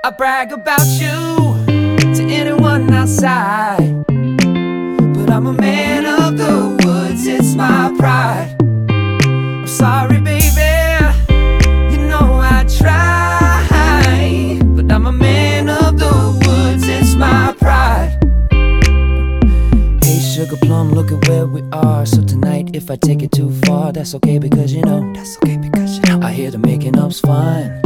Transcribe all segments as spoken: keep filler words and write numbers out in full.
I brag about you to anyone outside, but I'm a man of the woods, it's my pride. I'm sorry baby, you know I try, but I'm a man of the woods, it's my pride. Hey sugar plum, look at where we are. So tonight if I take it too far, that's okay because you know, that's okay because you know I hear the making up's fine.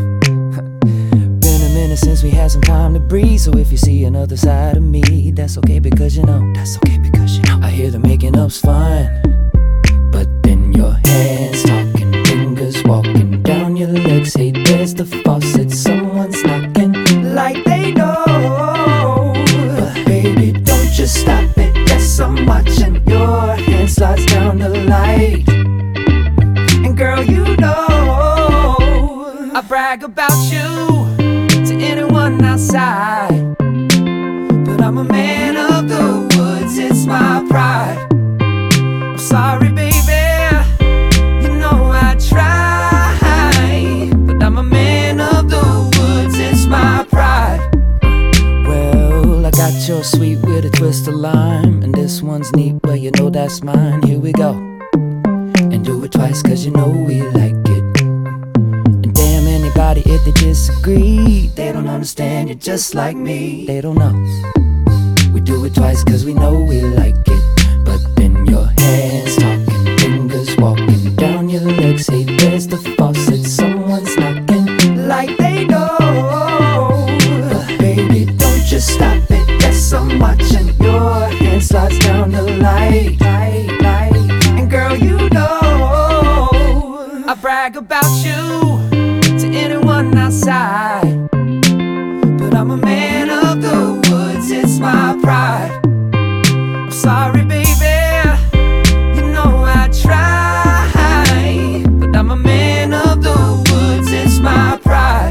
Since we had some time to breathe, so if you see another side of me, that's okay because you know, that's okay because you know I hear the making up's fine. But then your hands talking, fingers walking down your legs. Hey, there's the faucet, someone's knocking like they know. But baby, don't just stop it, yes I'm watching. Your hand slides down the light, and girl you know I brag about you to anyone outside, but I'm a man of the woods, it's my pride. I'm sorry baby, you know I try, but I'm a man of the woods, it's my pride. Well, I got your sweet with a twist of lime, and this one's neat, well you know that's mine. Here we go, and do it twice cause you know we like it. Anybody if they disagree, they don't understand you just like me. They don't know. We do it twice cause we know we like it. But then your hands talking, fingers walking down your legs. Hey, there's the faucet, someone's knocking like they know. But baby, don't just stop it, yes I'm watching. Your hand slides down the light, light, light. And girl you know I brag about you to anyone outside, but I'm a man of the woods, it's my pride. I'm sorry baby, you know I try, but I'm a man of the woods, it's my pride.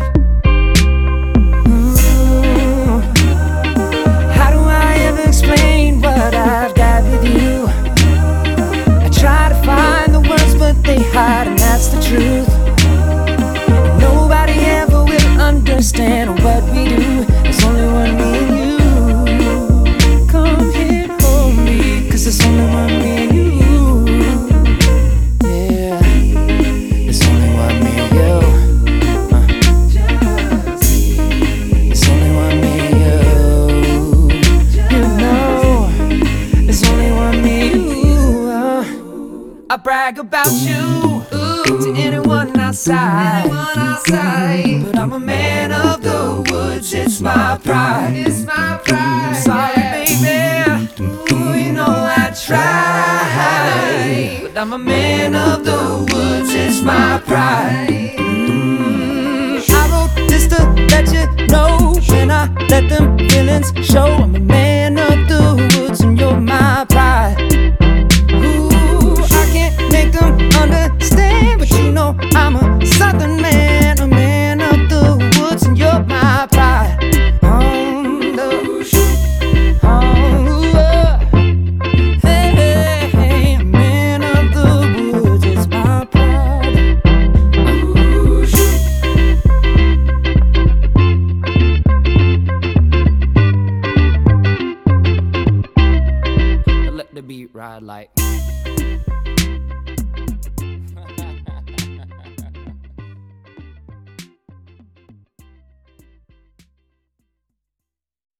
Mm. How do I ever explain what I've got with you? I try to find the words but they hide, and that's the truth. Understand what we do, there's only one me and you. Come here and hold me, cause there's only one me and you. Yeah, there's only one me and you. uh. There's only one me and you. You know, there's only one me and you. uh. I brag about you to anyone outside, anyone outside, but I'm a man of the woods, it's my pride, it's my pride. Sorry baby, ooh, you know I try, but I'm a man of the woods, it's my pride. mm. I wrote this to let you know, when I let them feelings show, I'm a man of the woods and you're my pride. Understand, but you know I'm a southern man, a man of the woods, and you're my pride. On the, oh, uh, hey, hey, a man of the woods, it's my pride. Let the beat ride like